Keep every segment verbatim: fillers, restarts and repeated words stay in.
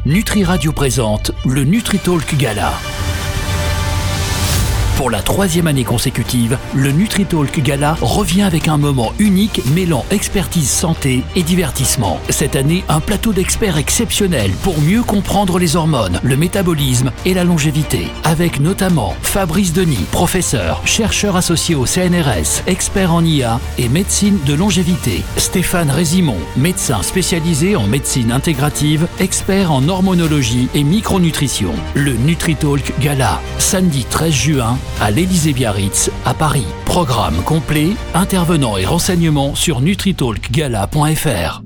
Nutri Radio présente le NutriTalk Gala. Pour la troisième année consécutive, le NutriTalk Gala revient avec un moment unique mêlant expertise santé et divertissement. Cette année, un plateau d'experts exceptionnel pour mieux comprendre les hormones, le métabolisme et la longévité. Avec notamment Fabrice Denis, professeur, chercheur associé au C N R S, expert en I A et médecine de longévité. Stéphane Résimon, médecin spécialisé en médecine intégrative, expert en hormonologie et micronutrition. Le NutriTalk Gala, samedi treize juin, à l'Élysée-Biarritz, à Paris. Programme complet, intervenants et renseignements sur nutritalk gala point f r.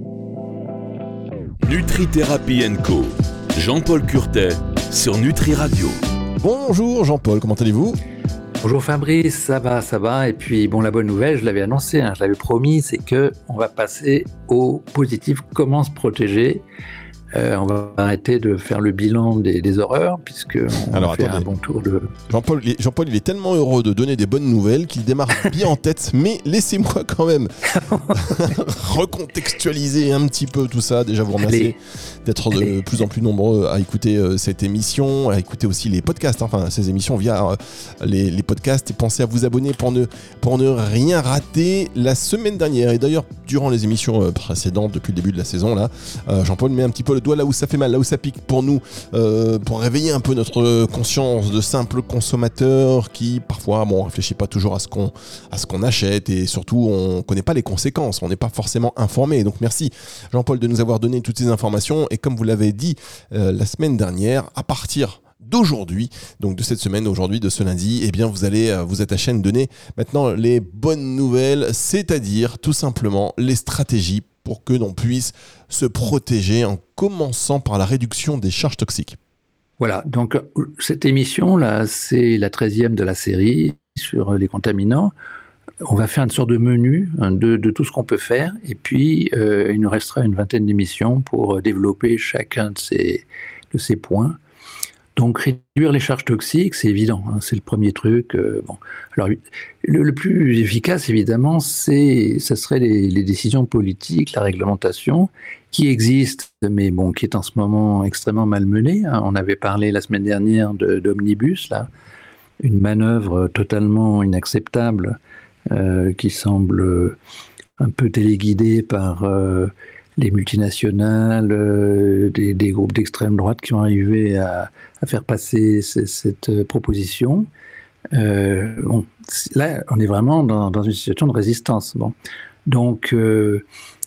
Nutri-Thérapie and Co. Jean-Paul Curtet sur Nutri Radio. Bonjour Jean-Paul, comment allez-vous ? Bonjour Fabrice, ça va, ça va. Et puis bon, la bonne nouvelle, je l'avais annoncé, hein, je l'avais promis, c'est que on va passer au positif. Comment se protéger ? Euh, on va arrêter de faire le bilan des, des horreurs, puisque on Alors, fait attendez. un bon tour de... Jean-Paul, Jean-Paul, il est tellement heureux de donner des bonnes nouvelles qu'il démarre bien en tête, mais laissez-moi quand même recontextualiser un petit peu tout ça. Déjà, vous remercier Allez. d'être de Allez. plus en plus nombreux à écouter euh, cette émission, à écouter aussi les podcasts, hein, enfin ces émissions via euh, les, les podcasts, et pensez à vous abonner pour ne, pour ne rien rater. La semaine dernière, et d'ailleurs durant les émissions euh, précédentes, depuis le début de la saison, là, euh, Jean-Paul met un petit peu le doigt là où ça fait mal, là où ça pique pour nous, euh, pour réveiller un peu notre conscience de simple consommateur qui parfois bon, on réfléchit pas toujours à ce qu'on, à ce qu'on achète, et surtout on connaît pas les conséquences, on n'est pas forcément informé. Donc merci Jean-Paul de nous avoir donné toutes ces informations, et comme vous l'avez dit euh, la semaine dernière, à partir d'aujourd'hui, donc de cette semaine, aujourd'hui, de ce lundi, eh bien vous allez euh, vous attacher à nous donner maintenant les bonnes nouvelles, c'est-à-dire tout simplement les stratégies pour que l'on puisse se protéger en commençant par la réduction des charges toxiques. Voilà, donc cette émission-là, c'est la treizième de la série sur les contaminants. On va faire une sorte de menu hein, de, de tout ce qu'on peut faire, et puis euh, il nous restera une vingtaine d'émissions pour développer chacun de ces, de ces points. Donc réduire les charges toxiques, c'est évident, hein, c'est le premier truc. Euh, bon. Alors le, le plus efficace, évidemment, c'est, ça serait les, les décisions politiques, la réglementation, qui existe, mais bon, qui est en ce moment extrêmement malmenée. Hein. On avait parlé la semaine dernière de, d'Omnibus, là, une manœuvre totalement inacceptable euh, qui semble un peu téléguidée par euh, les multinationales, euh, des, des groupes d'extrême droite qui ont arrivé à, à faire passer c- cette proposition. Euh, bon, là, on est vraiment dans, dans une situation de résistance. Bon. Donc, euh,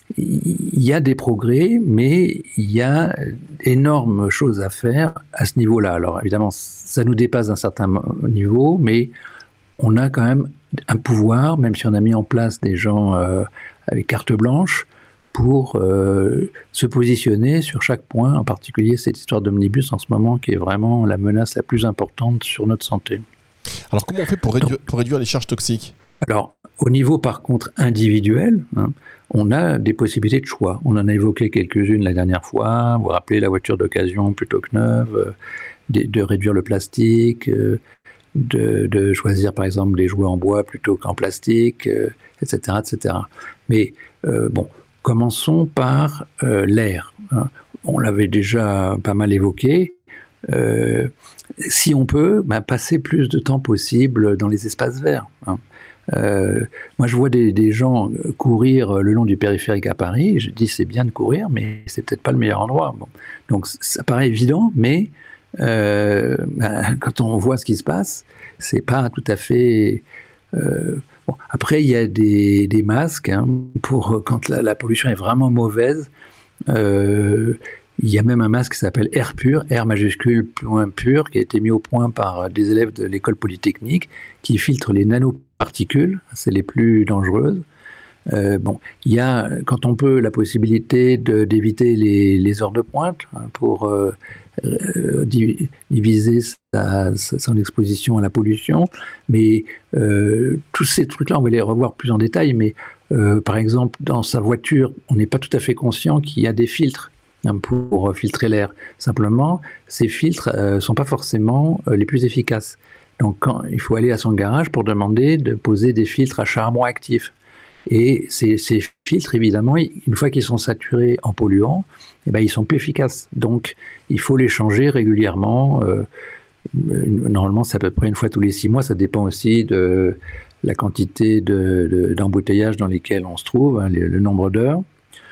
il y a des progrès, mais il y a énormes choses à faire à ce niveau-là. Alors, évidemment, ça nous dépasse d'un certain niveau, mais on a quand même un pouvoir, même si on a mis en place des gens euh, avec carte blanche, pour euh, se positionner sur chaque point, en particulier cette histoire d'omnibus en ce moment qui est vraiment la menace la plus importante sur notre santé. Alors comment on fait pour réduire, pour réduire les charges toxiques ? Alors, au niveau par contre individuel, hein, on a des possibilités de choix. On en a évoqué quelques-unes la dernière fois. Vous vous rappelez la voiture d'occasion plutôt que neuve, euh, de, de réduire le plastique, euh, de, de choisir par exemple des jouets en bois plutôt qu'en plastique, euh, et cetera, et cetera. Mais euh, bon, commençons par euh, l'air. Hein. On l'avait déjà pas mal évoqué. Euh, si on peut, bah, passer plus de temps possible dans les espaces verts. Hein. Euh, moi, je vois des, des gens courir le long du périphérique à Paris. Je dis c'est bien de courir, mais c'est peut-être pas le meilleur endroit. Bon. Donc ça paraît évident, mais euh, bah, quand on voit ce qui se passe, c'est pas tout à fait. Euh, bon. Après, il y a des, des masques hein, pour quand la, la pollution est vraiment mauvaise. Euh, Il y a même un masque qui s'appelle Air Pur, R majuscule, point pur, qui a été mis au point par des élèves de l'école polytechnique, qui filtre les nanoparticules, c'est les plus dangereuses. Euh, bon, il y a, quand on peut, la possibilité de, d'éviter les, les heures de pointe hein, pour euh, euh, diviser sa, sa, son exposition à la pollution. Mais euh, tous ces trucs-là, on va les revoir plus en détail. Mais euh, par exemple, dans sa voiture, on n'est pas tout à fait conscient qu'il y a des filtres pour filtrer l'air. Simplement, ces filtres ne euh, sont pas forcément euh, les plus efficaces. Donc, quand, il faut aller à son garage pour demander de poser des filtres à charbon actif. Et ces, ces filtres, évidemment, une fois qu'ils sont saturés en polluants, eh ben, ils sont plus efficaces. Donc, il faut les changer régulièrement. Euh, normalement, c'est à peu près une fois tous les six mois. Ça dépend aussi de la quantité de, de, d'embouteillage dans lesquels on se trouve, hein, le, le nombre d'heures.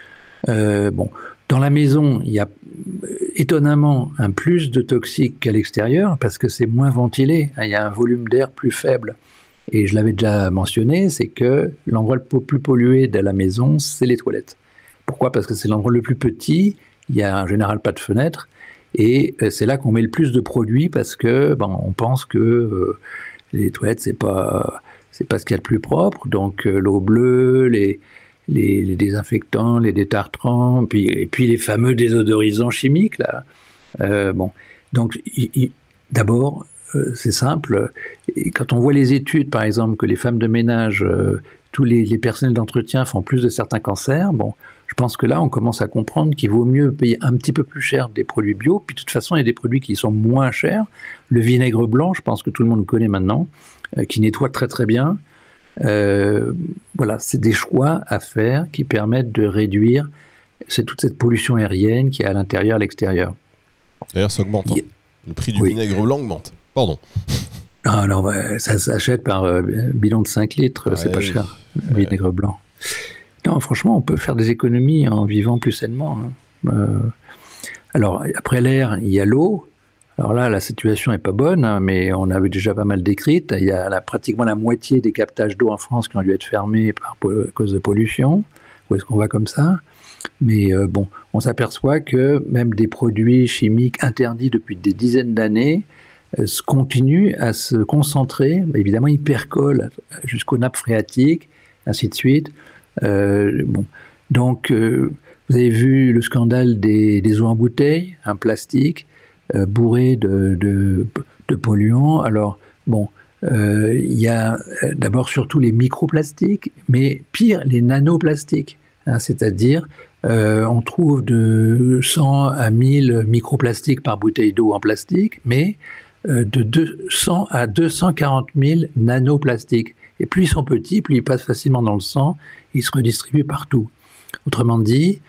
Euh, bon, dans la maison, il y a étonnamment un plus de toxiques qu'à l'extérieur parce que c'est moins ventilé. Il y a un volume d'air plus faible. Et je l'avais déjà mentionné, c'est que l'endroit le plus pollué de la maison, c'est les toilettes. Pourquoi ? Parce que c'est l'endroit le plus petit, il n'y a en général pas de fenêtre, et c'est là qu'on met le plus de produits parce que ben, on pense que euh, les toilettes, c'est pas, c'est pas ce qu'il y a de plus propre, donc euh, l'eau bleue, les, les, les désinfectants, les détartrants, puis, et puis les fameux désodorisants chimiques, là. Euh, bon. Donc, il, il, d'abord, Euh, c'est simple. Et quand on voit les études, par exemple, que les femmes de ménage, euh, tous les, les personnels d'entretien font plus de certains cancers, bon, je pense que là, on commence à comprendre qu'il vaut mieux payer un petit peu plus cher des produits bio. Puis de toute façon, il y a des produits qui sont moins chers. Le vinaigre blanc, je pense que tout le monde connaît maintenant, euh, qui nettoie très très bien. Euh, voilà, c'est des choix à faire qui permettent de réduire c'est toute cette pollution aérienne qui est à l'intérieur, à l'extérieur. D'ailleurs, ça augmente. Hein. Il... Le prix du oui. vinaigre blanc augmente. Pardon. Ah non, bah, ça s'achète par euh, bidon de cinq litres, ouais, c'est pas cher, le ouais. vinaigre blanc. Non, franchement, on peut faire des économies en vivant plus sainement. Hein. Euh, alors, après l'air, il y a l'eau. Alors là, la situation n'est pas bonne, hein, mais on avait déjà pas mal décrite. Il y a là, pratiquement la moitié des captages d'eau en France qui ont dû être fermés par, à cause de pollution. Où est-ce qu'on va comme ça ? Mais euh, bon, on s'aperçoit que même des produits chimiques interdits depuis des dizaines d'années euh, continuent à se concentrer. Évidemment, ils percolent jusqu'aux nappes phréatiques, ainsi de suite. Euh, bon, donc, euh, vous avez vu le scandale des, des eaux en bouteille, un plastique euh, bourré de, de, de polluants. Alors, bon, euh, il y a d'abord surtout les microplastiques, mais pire, les nanoplastiques, hein, c'est-à-dire Euh, on trouve de cent à mille microplastiques par bouteille d'eau en plastique, mais euh, de deux cents à deux cent quarante mille nanoplastiques. Et plus ils sont petits, plus ils passent facilement dans le sang, ils se redistribuent partout. Autrement dit,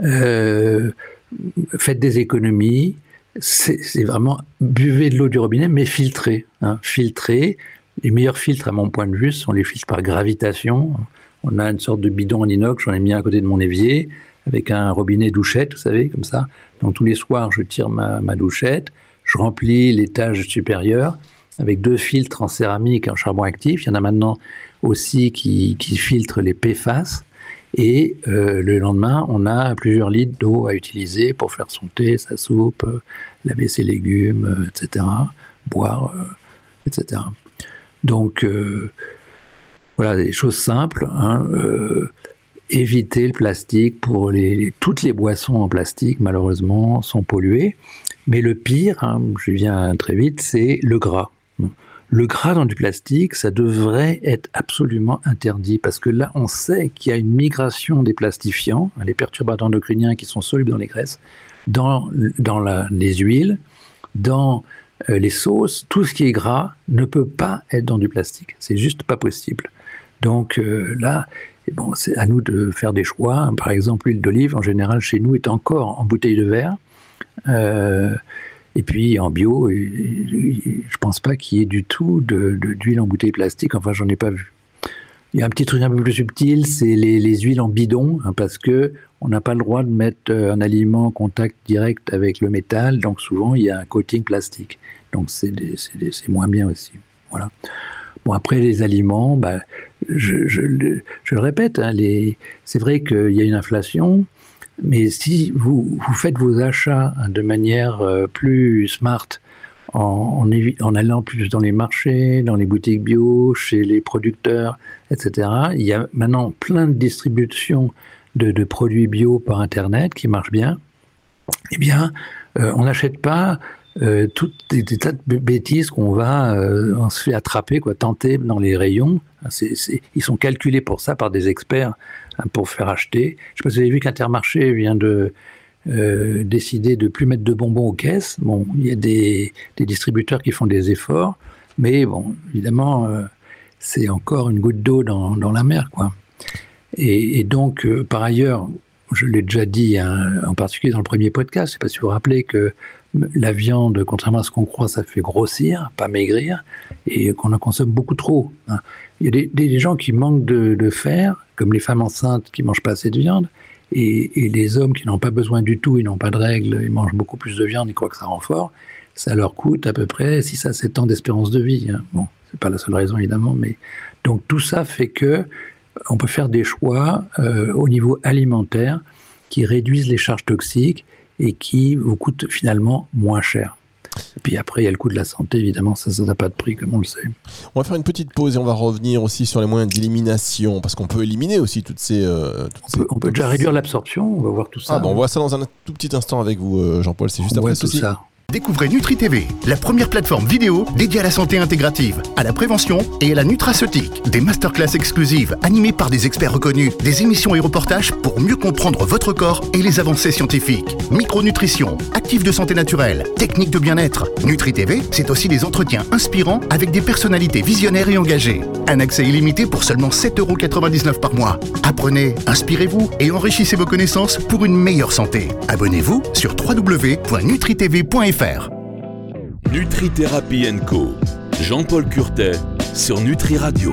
euh, faites des économies, c'est, c'est vraiment buvez de l'eau du robinet, mais filtrée. Hein, filtrée. Les meilleurs filtres, à mon point de vue, sont les filtres par gravitation. On a une sorte de bidon en inox, j'en ai mis à côté de mon évier, avec un robinet douchette, vous savez, comme ça. Donc tous les soirs, je tire ma, ma douchette, je remplis l'étage supérieur avec deux filtres en céramique et en charbon actif. Il y en a maintenant aussi qui, qui filtrent les P F A S. Et euh, le lendemain, on a plusieurs litres d'eau à utiliser pour faire son thé, sa soupe, euh, laver ses légumes, euh, et cetera, boire, euh, et cetera. Donc, euh, voilà, des choses simples, hein, euh, éviter le plastique pour les, les, toutes les boissons en plastique, malheureusement, sont polluées. Mais le pire, hein, je viens très vite, c'est le gras. Le gras dans du plastique, ça devrait être absolument interdit parce que là, on sait qu'il y a une migration des plastifiants, les perturbateurs endocriniens qui sont solubles dans les graisses, dans, dans la, les huiles, dans euh, les sauces. Tout ce qui est gras ne peut pas être dans du plastique. C'est juste pas possible. Donc euh, là, et bon, c'est à nous de faire des choix. Par exemple, l'huile d'olive, en général, chez nous, est encore en bouteille de verre. Euh, et puis, en bio, et, et, je ne pense pas qu'il y ait du tout de, de, d'huile en bouteille plastique. Enfin, j'en ai pas vu. Il y a un petit truc un peu plus subtil, c'est les, les huiles en bidon, hein, parce qu'on n'a pas le droit de mettre un aliment en contact direct avec le métal. Donc, souvent, il y a un coating plastique. Donc, c'est, des, c'est, des, c'est moins bien aussi. Voilà. Bon, après, les aliments, bah, je, je, je, je le répète, hein, les, c'est vrai qu'il y a une inflation, mais si vous, vous faites vos achats de manière euh, plus smart, en, en, en allant plus dans les marchés, dans les boutiques bio, chez les producteurs, et cetera, il y a maintenant plein de distributions de, de produits bio par Internet qui marchent bien. Eh bien, euh, on n'achète pas Euh, toutes des, des tas de bêtises qu'on va, euh, on se fait attraper, quoi, tenter dans les rayons. C'est, c'est, ils sont calculés pour ça par des experts, hein, pour faire acheter. Je ne sais pas si vous avez vu qu'Intermarché vient de euh, décider de plus mettre de bonbons aux caisses. Bon, il y a des, des distributeurs qui font des efforts, mais bon, évidemment, euh, c'est encore une goutte d'eau dans, dans la mer, quoi. Et, et donc, euh, par ailleurs, je l'ai déjà dit, hein, en particulier dans le premier podcast, je ne sais pas si vous vous rappelez que la viande, contrairement à ce qu'on croit, ça fait grossir, pas maigrir, et qu'on en consomme beaucoup trop. Hein. Il y a des, des, des gens qui manquent de, de fer, comme les femmes enceintes qui ne mangent pas assez de viande, et, et les hommes qui n'ont pas besoin du tout, ils n'ont pas de règles, ils mangent beaucoup plus de viande, ils croient que ça rend fort, ça leur coûte à peu près six à sept ans d'espérance de vie. Hein. Bon, c'est pas la seule raison évidemment, mais donc tout ça fait que on peut faire des choix euh, au niveau alimentaire qui réduisent les charges toxiques et qui vous coûtent finalement moins cher. Et puis après, il y a le coût de la santé, évidemment, ça, ça n'a pas de prix, comme on le sait. On va faire une petite pause et on va revenir aussi sur les moyens d'élimination, parce qu'on peut éliminer aussi toutes ces... Euh, toutes on, ces... peut, on peut déjà réduire l'absorption, on va voir tout ça. Ah bon, on voit ça dans un tout petit instant avec vous, Jean-Paul, c'est juste on après tout ceci. ça. Découvrez NutriTV, la première plateforme vidéo dédiée à la santé intégrative, à la prévention et à la nutraceutique. Des masterclass exclusives animées par des experts reconnus, des émissions et reportages pour mieux comprendre votre corps et les avancées scientifiques. Micronutrition, actifs de santé naturelle, techniques de bien-être. NutriTV, c'est aussi des entretiens inspirants avec des personnalités visionnaires et engagées. Un accès illimité pour seulement sept euros quatre-vingt-dix-neuf par mois. Apprenez, inspirez-vous et enrichissez vos connaissances pour une meilleure santé. Abonnez-vous sur w w w point nutri t v point f r. Nutrithérapie and Co. Jean-Paul Curtet sur Nutri Radio.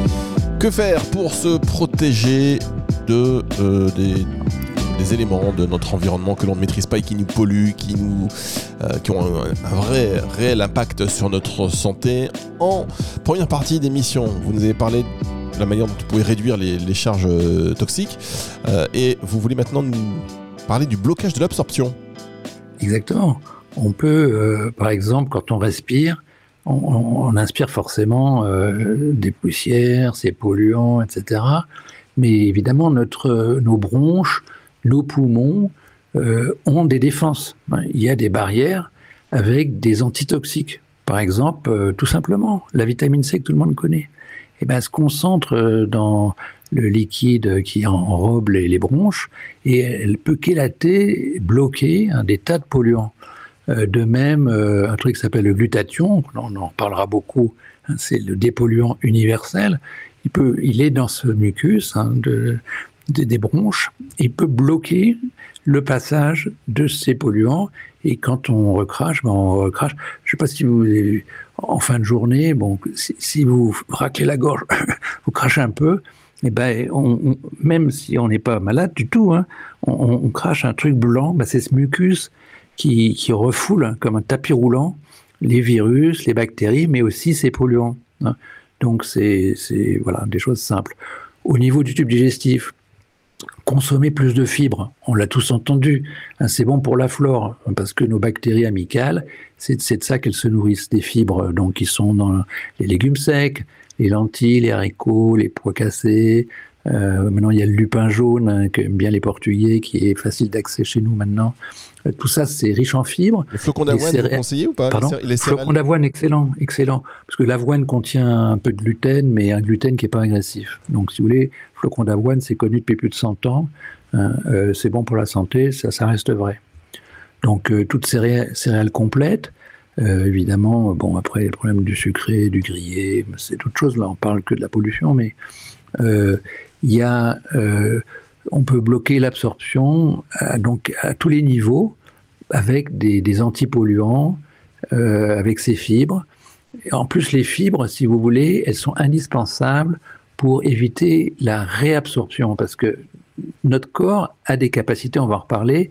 Que faire pour se protéger de, euh, des, des éléments de notre environnement que l'on ne maîtrise pas et qui nous polluent, qui, nous, euh, qui ont un, un vrai, réel impact sur notre santé? En première partie d'émission, vous nous avez parlé de la manière dont vous pouvez réduire les, les charges euh, toxiques euh, et vous voulez maintenant nous parler du blocage de l'absorption. Exactement. On peut, euh, par exemple, quand on respire, on, on inspire forcément euh, des poussières, ces polluants, et cetera. Mais évidemment, notre, nos bronches, nos poumons euh, ont des défenses. Il y a des barrières avec des antitoxiques. Par exemple, euh, tout simplement, la vitamine C que tout le monde connaît. Eh ben, elle se concentre dans le liquide qui enrobe les, les bronches et elle peut chélater, bloquer hein, des tas de polluants. Euh, de même, euh, un truc qui s'appelle le glutathion, on en reparlera beaucoup, hein, c'est le dépolluant universel. Il, peut, il est dans ce mucus hein, de, de, des bronches, il peut bloquer le passage de ces polluants. Et quand on recrache, ben on recrache. Je ne sais pas si vous, en fin de journée, bon, si, si vous raclez la gorge, vous crachez un peu, et ben, on, on, même si on n'est pas malade du tout, hein, on, on crache un truc blanc, ben c'est ce mucus qui, qui refoule hein, comme un tapis roulant les virus, les bactéries, mais aussi ces polluants. Hein. Donc c'est, c'est voilà, des choses simples. Au niveau du tube digestif, consommer plus de fibres, on l'a tous entendu, hein, c'est bon pour la flore, parce que nos bactéries amicales, c'est, c'est de ça qu'elles se nourrissent, des fibres donc, qui sont dans les légumes secs, les lentilles, les haricots, les pois cassés. Euh, maintenant, il y a le lupin jaune, hein, que aiment bien les Portugais, qui est facile d'accès chez nous maintenant. Euh, tout ça, c'est riche en fibres. Les flocons d'avoine, céré... vous conseillez ou pas? Pardon les, cé- les flocons d'avoine, excellent, excellent. Parce que l'avoine contient un peu de gluten, mais un gluten qui n'est pas agressif. Donc, si vous voulez, flocons d'avoine, c'est connu depuis plus de cent ans. Hein, euh, c'est bon pour la santé, ça, ça reste vrai. Donc, euh, toutes céréales, céréales complètes. Euh, évidemment, bon, après, le problème du sucré, du grillé, c'est d'autres choses. Là, on parle que de la pollution, mais euh, il y a, euh, on peut bloquer l'absorption à, donc, à tous les niveaux avec des, des antipolluants, euh, avec ces fibres. Et en plus, les fibres, si vous voulez, elles sont indispensables pour éviter la réabsorption, parce que notre corps a des capacités, on va en reparler,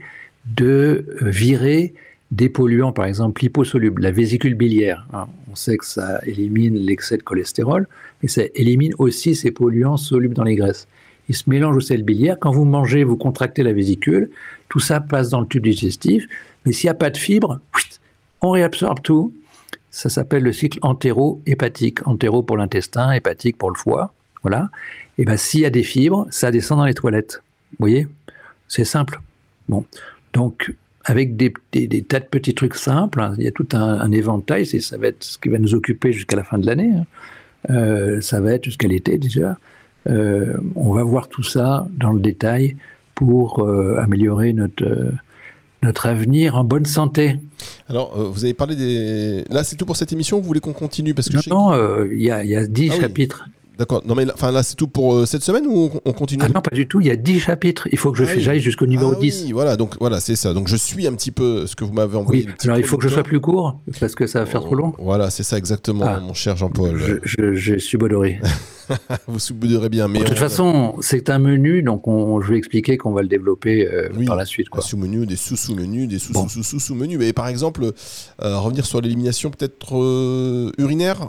de virer des polluants, par exemple liposolubles, la vésicule biliaire. Hein, on sait que ça élimine l'excès de cholestérol, mais ça élimine aussi ces polluants solubles dans les graisses. Ils se mélangent aux selles biliaires. Quand vous mangez, vous contractez la vésicule, tout ça passe dans le tube digestif, mais s'il n'y a pas de fibres, on réabsorbe tout. Ça s'appelle le cycle entéro-hépatique. Entéro pour l'intestin, hépatique pour le foie. Voilà. Et ben s'il y a des fibres, ça descend dans les toilettes. Vous voyez ? C'est simple. Bon. Donc, avec des, des, des tas de petits trucs simples, hein, il y a tout un, un éventail, c'est, ça va être ce qui va nous occuper jusqu'à la fin de l'année, hein. euh, ça va être jusqu'à l'été déjà. Euh, on va voir tout ça dans le détail pour euh, améliorer notre, euh, notre avenir en bonne santé. Alors, euh, vous avez parlé des... Là, c'est tout pour cette émission ou vous voulez qu'on continue parce que Non, je sais... non, il euh, y, y a dix ah, chapitres. Oui. D'accord. Non mais là, enfin là c'est tout pour euh, cette semaine ou on, on continue? Ah non, pas du tout. Il y a dix chapitres. Il faut que je ah, oui. j'aille jusqu'au numéro ah, dix. Oui, voilà. Donc voilà, c'est ça. Donc je suis un petit peu ce que vous m'avez envoyé. Oui. Alors il faut que je sois plus court parce que ça va faire oh, trop long. Voilà, c'est ça exactement, ah. mon cher Jean-Paul. Je, je, je suis bodoré. Vous subodorez bien. Mais bon, de toute on... façon, c'est un menu, donc on, je vais expliquer qu'on va le développer euh, oui, par la suite. Quoi. Un sous-menu, des sous-sous-menus, des sous-sous-sous-sous-sous-menus. Mais par exemple, euh, revenir sur l'élimination peut-être euh, urinaire.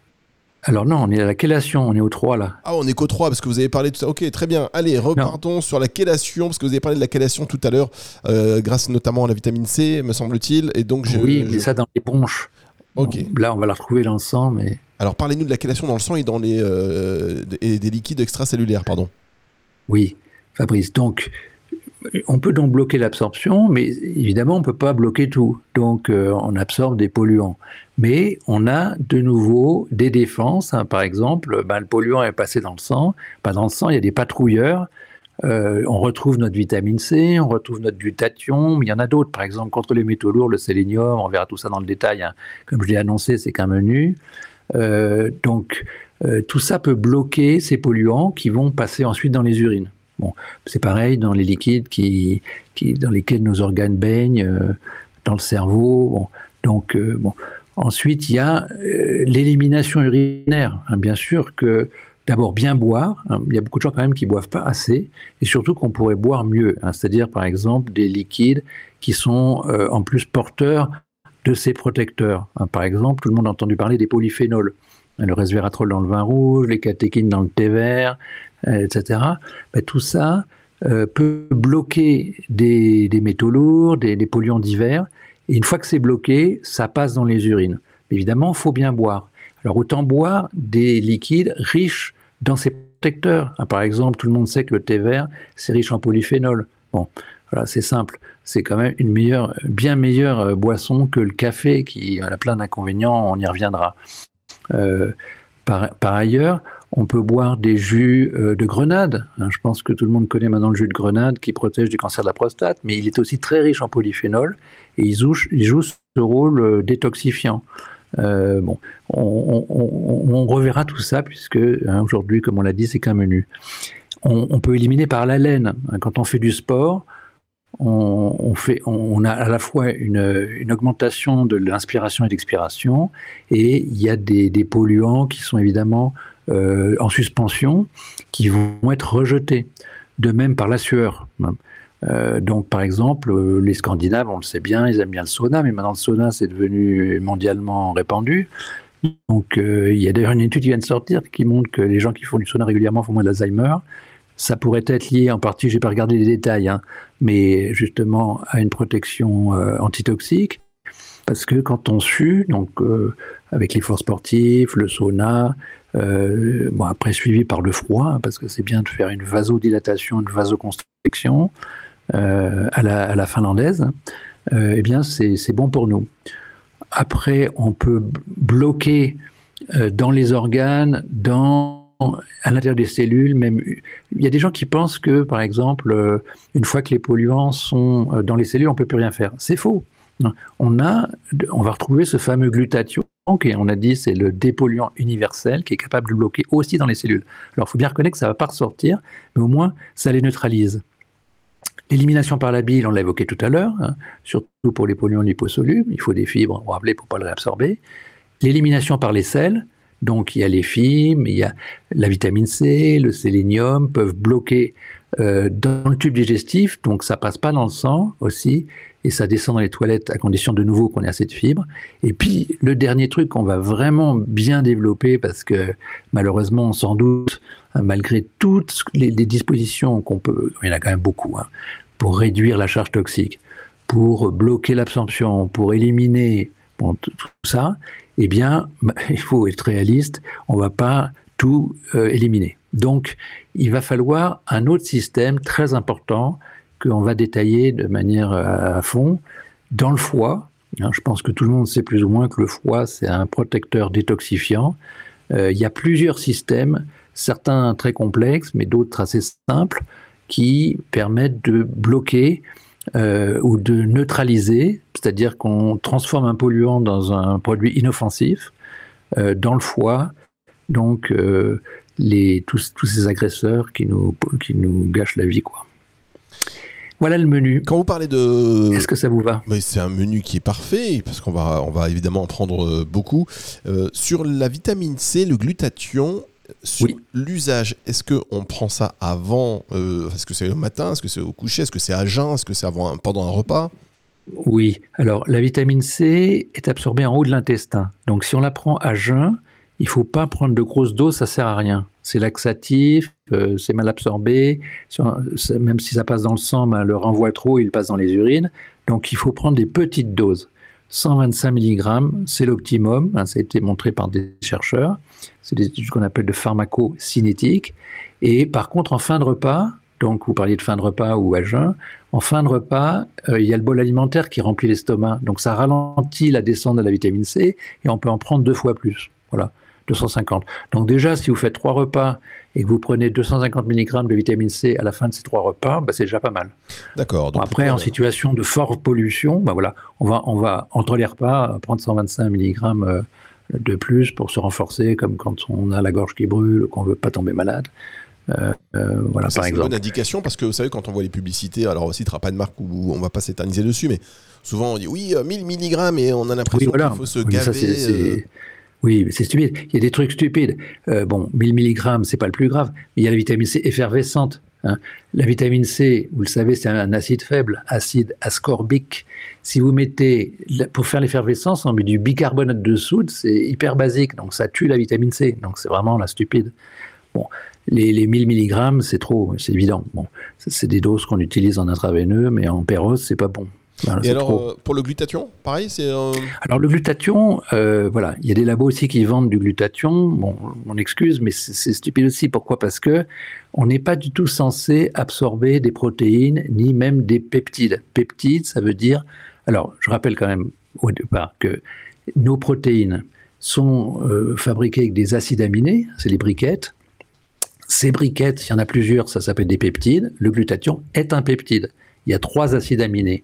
Alors non, on est à la chélation, on est au trois là. Ah, on est qu'au trois parce que vous avez parlé de ça. Ok, très bien. Allez, repartons non. sur la chélation parce que vous avez parlé de la chélation tout à l'heure, euh, grâce notamment à la vitamine C, me semble-t-il. Et donc je, oui, je... mais ça dans les bronches. Ok. Bon, là, on va la retrouver dans le sang, mais. Alors parlez-nous de la chélation dans le sang et dans les euh, et des liquides extracellulaires, pardon. Oui, Fabrice. Donc, on peut donc bloquer l'absorption, mais évidemment, on ne peut pas bloquer tout. Donc, euh, on absorbe des polluants. Mais on a de nouveau des défenses. Hein. Par exemple, ben, le polluant est passé dans le sang. Ben, dans le sang, il y a des patrouilleurs. Euh, on retrouve notre vitamine C, on retrouve notre glutathion, mais il y en a d'autres. Par exemple, contre les métaux lourds, le sélénium, on verra tout ça dans le détail. Hein. Comme je l'ai annoncé, c'est qu'un menu. Euh, donc, euh, tout ça peut bloquer ces polluants qui vont passer ensuite dans les urines. Bon, c'est pareil dans les liquides qui, qui, dans lesquels nos organes baignent, euh, dans le cerveau. Bon, donc, euh, bon. Ensuite, il y a euh, l'élimination urinaire. Hein, bien sûr que, d'abord, bien boire. Hein, il y a beaucoup de gens quand même qui ne boivent pas assez, et surtout qu'on pourrait boire mieux. Hein, c'est-à-dire, par exemple, des liquides qui sont euh, en plus porteurs de ces protecteurs. Hein, par exemple, tout le monde a entendu parler des polyphénols. Hein, le resveratrol dans le vin rouge, les catéchines dans le thé vert, euh, et cetera. Ben, tout ça euh, peut bloquer des, des métaux lourds, des, des polluants divers. Et une fois que c'est bloqué, ça passe dans les urines. Évidemment, il faut bien boire. Alors, autant boire des liquides riches dans ces protecteurs. Hein, par exemple, tout le monde sait que le thé vert, c'est riche en polyphénol. Bon, voilà, c'est simple. C'est quand même une meilleure, bien meilleure boisson que le café, qui a plein d'inconvénients, on y reviendra. Euh, par, par ailleurs, on peut boire des jus euh, de grenade. Hein, je pense que tout le monde connaît maintenant le jus de grenade qui protège du cancer de la prostate, mais il est aussi très riche en polyphénol et il joue, il joue ce rôle euh, détoxifiant. Euh, bon, on, on, on reverra tout ça puisque hein, aujourd'hui, comme on l'a dit, c'est qu'un menu. On, on peut éliminer par l'haleine. Hein, quand on fait du sport, on, on, fait, on a à la fois une, une augmentation de l'inspiration et de l'expiration, et il y a des, des polluants qui sont évidemment euh, en suspension, qui vont être rejetés. De même par la sueur. Euh, donc, par exemple, les Scandinaves, on le sait bien, ils aiment bien le sauna, mais maintenant le sauna, c'est devenu mondialement répandu. Donc, euh, il y a d'ailleurs une étude qui vient de sortir qui montre que les gens qui font du sauna régulièrement font moins d'Alzheimer. Ça pourrait être lié en partie, je n'ai pas regardé les détails, hein, mais justement à une protection euh, antitoxique. Parce que quand on sue, donc euh, avec l'effort sportif, le sauna, euh, bon, après suivi par le froid, hein, parce que c'est bien de faire une vasodilatation, une vasoconstriction euh, à, la, à la finlandaise, euh, eh bien c'est, c'est bon pour nous. Après, on peut bloquer euh, dans les organes, dans à l'intérieur des cellules, même, il y a des gens qui pensent que, par exemple, euh, une fois que les polluants sont euh, dans les cellules, on ne peut plus rien faire. C'est faux. On, a, on va retrouver ce fameux glutathion, qui on a dit c'est le dépolluant universel, qui est capable de bloquer aussi dans les cellules. Alors il faut bien reconnaître que ça ne va pas ressortir, mais au moins ça les neutralise. L'élimination par la bile, on l'a évoqué tout à l'heure, hein, surtout pour les polluants liposolubles, il faut des fibres, on va rappeler pour ne pas le réabsorber. L'élimination par les selles, donc il y a les fibres, il y a la vitamine C, le sélénium, peuvent bloquer euh, dans le tube digestif, donc ça ne passe pas dans le sang aussi, et ça descend dans les toilettes à condition de nouveau qu'on ait assez de fibres. Et puis le dernier truc qu'on va vraiment bien développer, parce que malheureusement, sans doute, malgré toutes les, les dispositions qu'on peut, il y en a quand même beaucoup, hein, pour réduire la charge toxique, pour bloquer l'absorption, pour éliminer bon, tout, tout ça, eh bien, il faut être réaliste, on ne va pas tout euh, éliminer. Donc, il va falloir un autre système très important qu'on va détailler de manière à, à fond dans le foie. Hein, je pense que tout le monde sait plus ou moins que le foie, c'est un protecteur détoxifiant. Euh, il y a plusieurs systèmes, certains très complexes, mais d'autres assez simples, qui permettent de bloquer Euh, ou de neutraliser, c'est-à-dire qu'on transforme un polluant dans un produit inoffensif euh, dans le foie. Donc, euh, les, tous, tous ces agresseurs qui nous, qui nous gâchent la vie, quoi. Voilà le menu. Quand vous parlez de... Est-ce que ça vous va ? Mais c'est un menu qui est parfait, parce qu'on va, on va évidemment en prendre beaucoup. Euh, sur la vitamine C, le glutathion, sur oui. l'usage, est-ce qu'on prend ça avant euh, Est-ce que c'est le matin ? Est-ce que c'est au coucher ? Est-ce que c'est à jeun ? Est-ce que c'est avant, pendant un repas ? Oui. Alors, la vitamine C est absorbée en haut de l'intestin. Donc, si on la prend à jeun, il ne faut pas prendre de grosses doses, ça ne sert à rien. C'est laxatif, euh, c'est mal absorbé. Même si ça passe dans le sang, ben, le renvoi trop, il passe dans les urines. Donc, il faut prendre des petites doses. cent vingt-cinq milligrammes, c'est l'optimum. Hein, ça a été montré par des chercheurs. C'est des études qu'on appelle de pharmacocinétiques. Et par contre, en fin de repas, donc vous parliez de fin de repas ou à jeun, en fin de repas, euh, il y a le bol alimentaire qui remplit l'estomac. Donc, ça ralentit la descente de la vitamine C et on peut en prendre deux fois plus. Voilà. deux cent cinquante. Donc déjà, si vous faites trois repas et que vous prenez deux cent cinquante milligrammes de vitamine C à la fin de ces trois repas, bah c'est déjà pas mal. D'accord. Donc bon, après, en situation de forte pollution, bah voilà, on va, on va entre les repas prendre cent vingt-cinq milligrammes de plus pour se renforcer, comme quand on a la gorge qui brûle, qu'on ne veut pas tomber malade. Euh, euh, voilà, ça, par c'est exemple. une bonne indication parce que vous savez, quand on voit les publicités, alors on ne citera pas de marque où on ne va pas s'éterniser dessus, mais souvent on dit oui, mille milligrammes et on a l'impression oui, voilà. qu'il faut se oui, gaver. Ça, c'est, c'est... Euh... Oui, mais c'est stupide. Il y a des trucs stupides. Euh, bon, mille milligrammes, c'est pas le plus grave. Mais il y a la vitamine C effervescente. Hein. La vitamine C, vous le savez, c'est un acide faible, acide ascorbique. Si vous mettez, pour faire l'effervescence, on met du bicarbonate de soude, c'est hyper basique, donc ça tue la vitamine C. Donc c'est vraiment la stupide. Bon, les, les mille milligrammes, c'est trop, c'est évident. Bon, c'est des doses qu'on utilise en intraveineux, mais en pérose, c'est pas bon. Voilà, et alors, euh, pour le glutathion, pareil, c'est... Euh... Alors, le glutathion, euh, voilà, il y a des labos aussi qui vendent du glutathion. Bon, on excuse, mais c'est, c'est stupide aussi. Pourquoi ? Parce que on n'est pas du tout censé absorber des protéines, ni même des peptides. Peptides, ça veut dire... Alors, je rappelle quand même au départ que nos protéines sont euh, fabriquées avec des acides aminés, c'est les briquettes. Ces briquettes, il y en a plusieurs, ça s'appelle des peptides. Le glutathion est un peptide. Il y a trois acides aminés.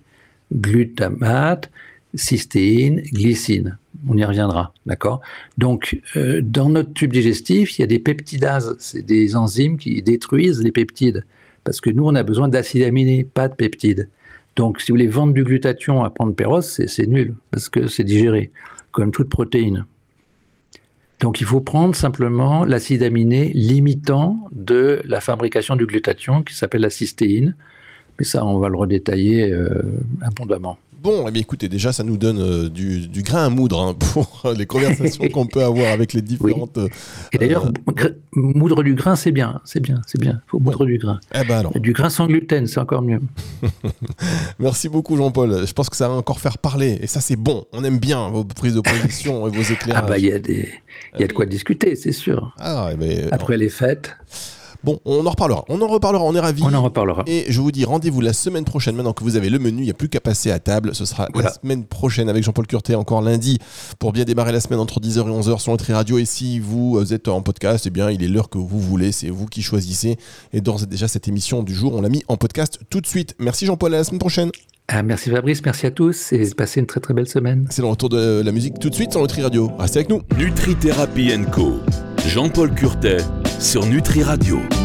Glutamate, cystéine, glycine. On y reviendra, d'accord ? Donc, euh, dans notre tube digestif, il y a des peptidases, c'est des enzymes qui détruisent les peptides. Parce que nous, on a besoin d'acides aminés, pas de peptides. Donc, si vous voulez vendre du glutathion à prendre Péros, c'est, c'est nul, parce que c'est digéré, comme toute protéine. Donc, il faut prendre simplement l'acide aminé limitant de la fabrication du glutathion, qui s'appelle la cystéine. Mais ça, on va le redétailler euh, abondamment. Bon, eh bien, écoutez, déjà, ça nous donne euh, du, du grain à moudre hein, pour les conversations qu'on peut avoir avec les différentes... Oui. Et d'ailleurs, euh... moudre du grain, c'est bien, c'est bien, c'est bien. Il faut moudre ouais. du grain. Eh ben alors. Du grain sans gluten, c'est encore mieux. Merci beaucoup, Jean-Paul. Je pense que ça va encore faire parler. Et ça, c'est bon. On aime bien vos prises de position et vos éclairages. Ah bah, il y a des, il y a de quoi discuter, c'est sûr. Ah, eh ben, Après alors... les fêtes... Bon, on en reparlera, on en reparlera, on est ravis. On en reparlera. Et je vous dis rendez-vous la semaine prochaine, maintenant que vous avez le menu, il n'y a plus qu'à passer à table. Ce sera voilà. la semaine prochaine avec Jean-Paul Curtet, encore lundi, pour bien démarrer la semaine entre dix heures et onze heures sur Nutri Radio. Et si vous êtes en podcast, eh bien, il est l'heure que vous voulez, c'est vous qui choisissez. Et d'ores et déjà, cette émission du jour, on l'a mis en podcast tout de suite. Merci Jean-Paul, à la semaine prochaine. Ah, merci Fabrice, merci à tous et passez une très très belle semaine. C'est le retour de la musique tout de suite sur Nutri Radio. Restez avec nous. Nutri Thérapie and Co. Jean-Paul Curtet sur Nutri Radio.